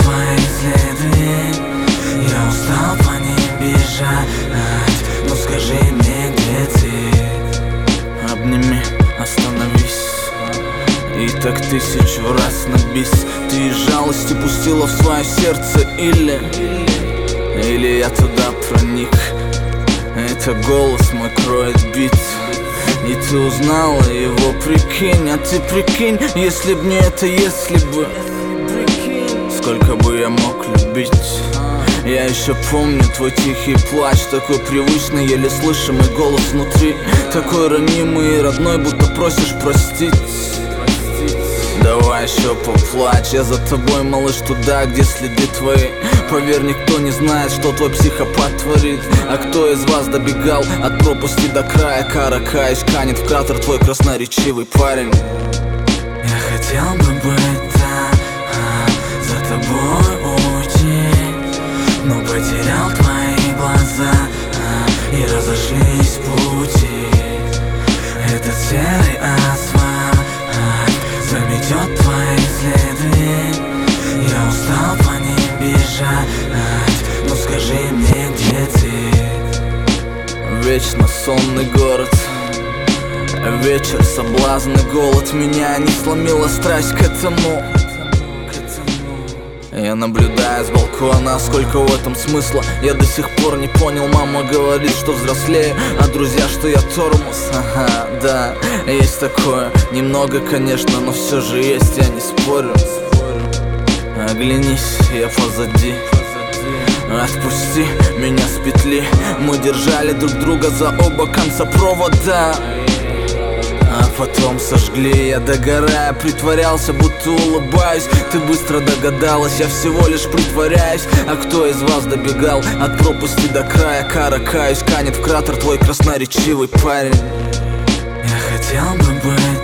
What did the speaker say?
твои следы, я устал по ним бежать. Ну скажи мне, где ты? Обними, остановись. И так 1000 раз на бис. Ты из жалости пустила в свое сердце или я туда проник. Это голос мой кроет бит. И ты узнала его, прикинь. А ты прикинь, если б не это, если бы. Сколько бы я мог любить. Я еще помню твой тихий плач, такой привычный, еле слышимый голос внутри, такой ранимый и родной, будто просишь простить. Давай еще поплачь, я за тобой, малыш, туда, где следы твои. Поверь, никто не знает, что твой психопат творит. А кто из вас добегал от пропасти до края? Кара, каешь, канет в кратер твой красноречивый парень. Я хотел бы быть там, за тобой уйти, но потерял твои глаза, и разошлись пути. Этот серый асфальт заметет твои следы, я устал по ним бежать. Ну скажи мне, где ты? Вечно сонный город, вечер, соблазн и голод. Меня не сломила страсть к этому. Я наблюдаю с балкона, сколько в этом смысла я до сих пор не понял. Мама говорит, что взрослею, а друзья, что я тормоз. Ага, да, есть такое. Немного, конечно, но все же есть, я не спорю. Оглянись, я позади. Отпусти меня с петли. Мы держали друг друга за оба конца провода, а потом сожгли. Я догорая притворялся, будто улыбаюсь. Ты быстро догадалась, я всего лишь притворяюсь. А кто из вас добегал от пропасти до края? Кара, каюсь, канет в кратер твой красноречивый парень. Я хотел бы быть